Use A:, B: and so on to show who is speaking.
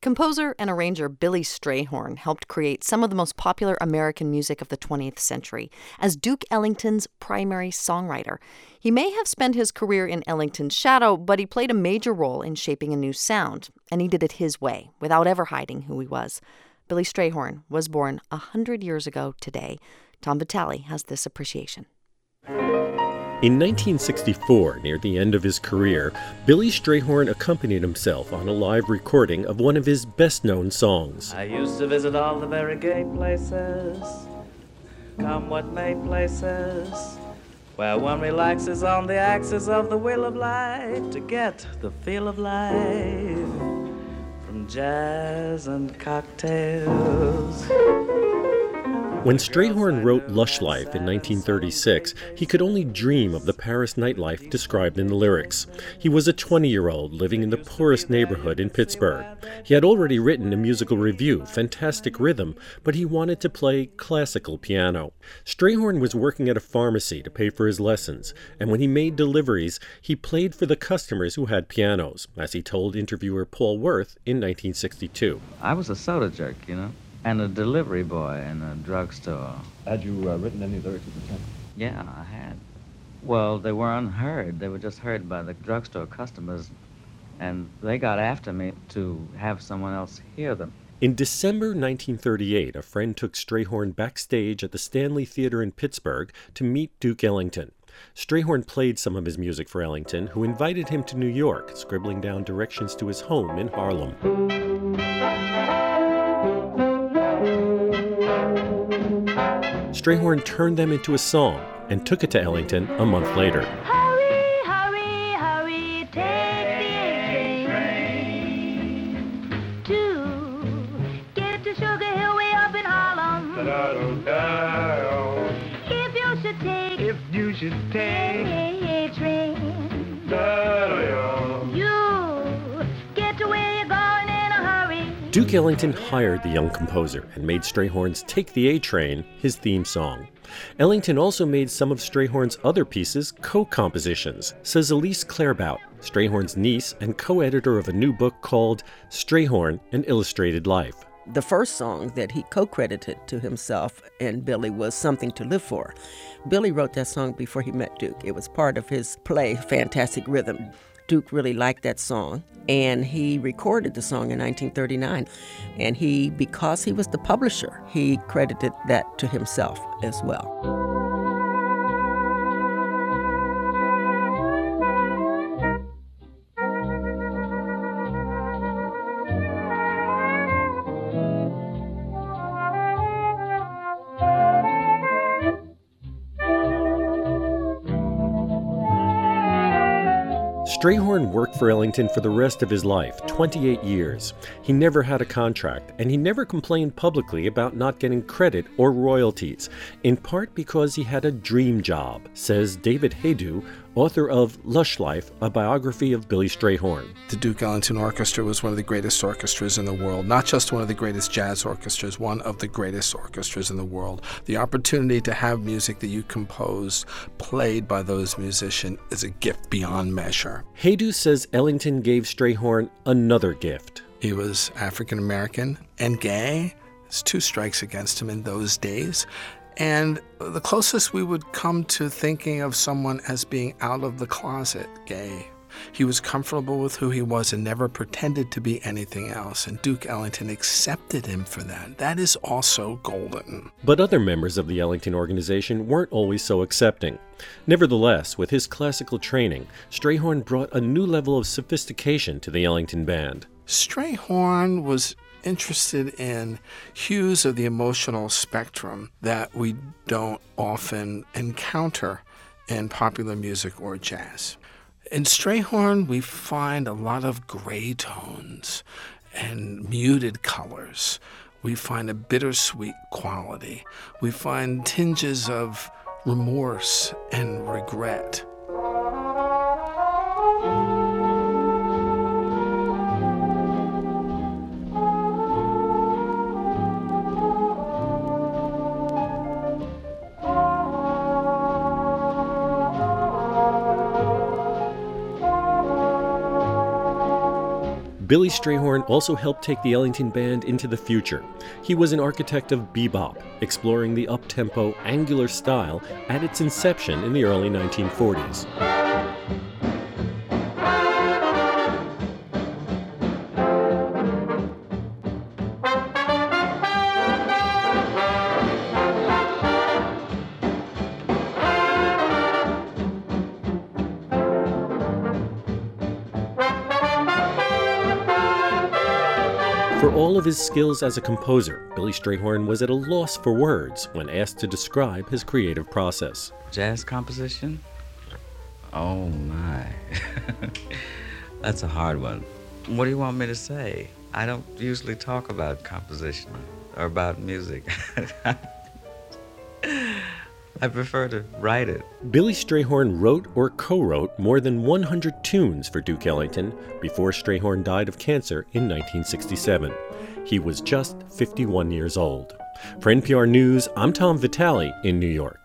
A: Composer and arranger Billy Strayhorn helped create some of the most popular American music of the 20th century as Duke Ellington's primary songwriter. He may have spent his career in Ellington's shadow, but he played a major role in shaping a new sound, and he did it his way, without ever hiding who he was. Billy Strayhorn was born 100 years ago today. Tom Vitale has this appreciation.
B: In 1964, near the end of his career, Billy Strayhorn accompanied himself on a live recording of one of his best-known songs.
C: I used to visit all the very gay places, come what may places, where one relaxes on the axis of the wheel of life to get the feel of life from jazz and cocktails.
B: When Strayhorn wrote Lush Life in 1936, he could only dream of the Paris nightlife described in the lyrics. He was a 20-year-old living in the poorest neighborhood in Pittsburgh. He had already written a musical revue, Fantastic Rhythm, but he wanted to play classical piano. Strayhorn was working at a pharmacy to pay for his lessons, and when he made deliveries, he played for the customers who had pianos, as he told interviewer Paul Worth in 1962.
D: I was a soda jerk, and a delivery boy in a drugstore.
E: Had you written any lyrics at the time?
D: Yeah, I had. Well, they were unheard. They were just heard by the drugstore customers, and they got after me to have someone else hear them.
B: In December 1938, a friend took Strayhorn backstage at the Stanley Theater in Pittsburgh to meet Duke Ellington. Strayhorn played some of his music for Ellington, who invited him to New York, scribbling down directions to his home in Harlem. Strayhorn turned them into a song and took it to Ellington a month later.
F: Hurry, hurry, hurry, take the train to get to Sugar Hill way up in Harlem. If you should take a train, you get to where you're going in a hurry.
B: Duke Ellington hired the young composer and made Strayhorn's Take the A Train his theme song. Ellington also made some of Strayhorn's other pieces co-compositions, says Elise Clairbout, Strayhorn's niece and co-editor of a new book called Strayhorn, An Illustrated Life.
G: The first song that he co-credited to himself and Billy was Something to Live For. Billy wrote that song before he met Duke. It was part of his play, Fantastic Rhythm. Duke really liked that song, and he recorded the song in 1939. And because he was the publisher, he credited that to himself as well.
B: Strayhorn worked for Ellington for the rest of his life, 28 years. He never had a contract, and he never complained publicly about not getting credit or royalties, in part because he had a dream job, says David Haydu, author of Lush Life, a biography of Billy Strayhorn.
H: The Duke Ellington Orchestra was one of the greatest orchestras in the world, not just one of the greatest jazz orchestras, one of the greatest orchestras in the world. The opportunity to have music that you composed played by those musicians is a gift beyond measure.
B: Haydu says Ellington gave Strayhorn another gift.
H: He was African American and gay. There's two strikes against him in those days. And the closest we would come to thinking of someone as being out of the closet gay. He was comfortable with who he was and never pretended to be anything else. And Duke Ellington accepted him for that. That is also golden.
B: But other members of the Ellington organization weren't always so accepting. Nevertheless, with his classical training, Strayhorn brought a new level of sophistication to the Ellington band.
H: Strayhorn was interested in hues of the emotional spectrum that we don't often encounter in popular music or jazz. In Strayhorn, we find a lot of gray tones and muted colors. We find a bittersweet quality. We find tinges of remorse and regret.
B: Billy Strayhorn also helped take the Ellington Band into the future. He was an architect of bebop, exploring the up-tempo, angular style at its inception in the early 1940s. For all of his skills as a composer, Billy Strayhorn was at a loss for words when asked to describe his creative process.
D: Jazz composition? Oh my. That's a hard one. What do you want me to say? I don't usually talk about composition or about music. I prefer to write it.
B: Billy Strayhorn wrote or co-wrote more than 100 tunes for Duke Ellington before Strayhorn died of cancer in 1967. He was just 51 years old. For NPR News, I'm Tom Vitale in New York.